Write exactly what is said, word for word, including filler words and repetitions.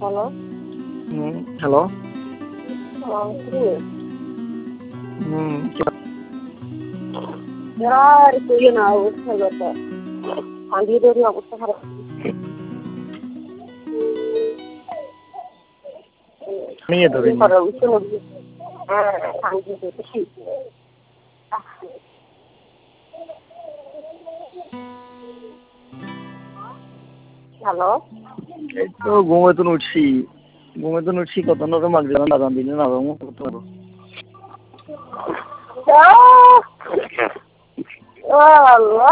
Hello. হুম, hello. হ্যাঁ, কে? হুম, আর কইও না, অবস্থা কথা। আন্টিদেরই অবস্থা খারাপ। নিয়ে কি ধরিনি। করা উচিত না? হ্যাঁ, আন্টিদের বেশি। হ্যালো। এই তো ঘুমে তো উঠছি ঘুমে তো উঠছি কত নরম মাগবে না দাঁড়ান দিলে না রকম করতে পারবো ও আল্লাহ।